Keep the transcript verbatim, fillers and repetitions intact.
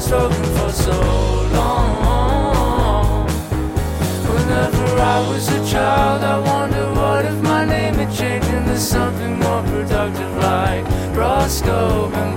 struggling for so long. Whenever I was a child, I wondered what if my name had changed into something more productive like Roscoe.